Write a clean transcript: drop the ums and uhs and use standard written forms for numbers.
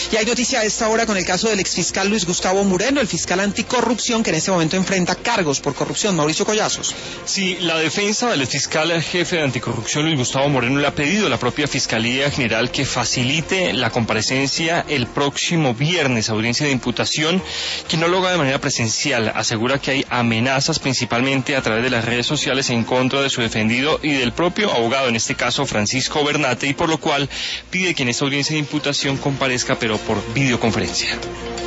Y hay noticia a esta hora con el caso del exfiscal Luis Gustavo Moreno, el fiscal anticorrupción que en este momento enfrenta cargos por corrupción. Mauricio Collazos. Sí, la defensa del fiscal jefe de anticorrupción Luis Gustavo Moreno le ha pedido a la propia Fiscalía General que facilite la comparecencia el próximo viernes, audiencia de imputación, que no lo haga de manera presencial. Asegura que hay amenazas principalmente a través de las redes sociales en contra de su defendido y del propio abogado, en este caso Francisco Bernate, y por lo cual pide que en esta audiencia de imputación comparezca pero por videoconferencia.